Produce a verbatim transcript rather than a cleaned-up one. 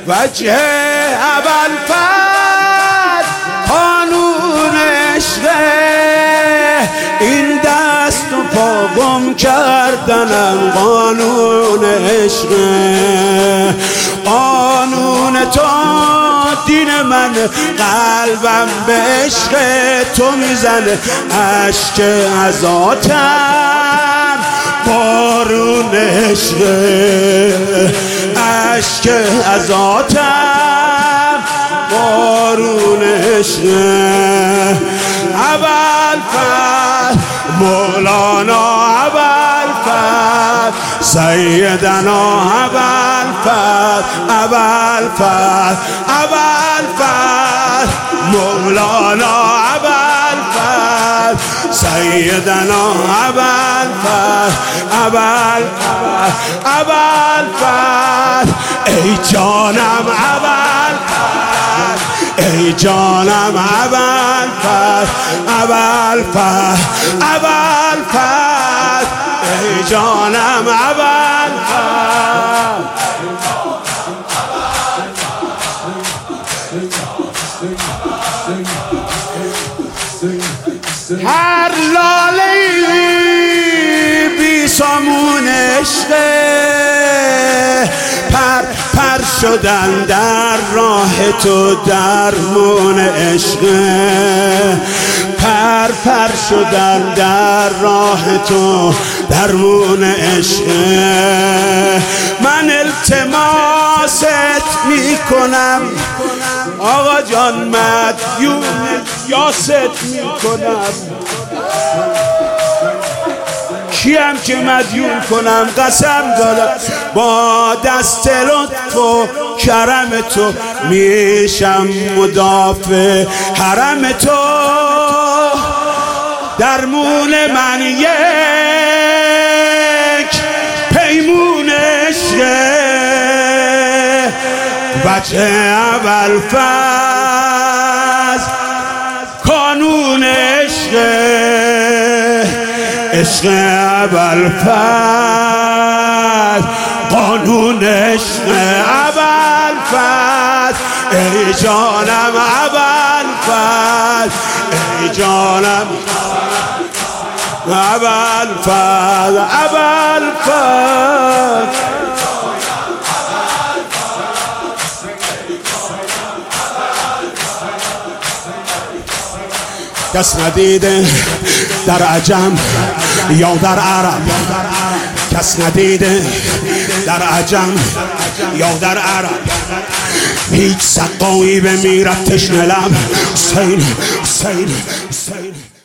وجه ابوالفضل قانون عشقه، این دست و پا گم کردنم قانون عشقه. قانون تو دین من، قلبم به عشق تو میزنه، عشق عزاتم بارون عشقه، عشق عزاتم بارون عشقه. ابوالفضل مولانا ابوالفضل سیدنا ابوالفضل، ابوالفضل ابوالفضل مولانا ابوالفضل سیدنا ابوالفضل، ابوالفضل ابوالفضل ای جانم ابوالفضل، ای جانم ابوالفضل، ابوالفضل ابوالفضل ای جانم ابوالفضل. هر لاله‌ای بی سامون عشقه، پر پر شدن در راه تو درمون عشقه، پر پر شدن در راه تو درمون عشقه. من التماست میکنم آقا جان، مدیون یاست میکنم، کیم که مدیون کنم؟ قسم دادم با دست لطف و کرم تو میشم مدافع حرم تو. درمون من یک پیمون عشقه، بچه ابوالفضل قانون عشقه، عشق ابوالفضل قانون عشق ابوالفضل. ای جانم ابوالفضل، ای جانم ابوالفضل، ابوالفضل کس ندیده در عجم یا در عرب، کس ندیده در عجم یا در عرب، هیچ سقایی بمیرد تشنه لب. حسین حسین حسین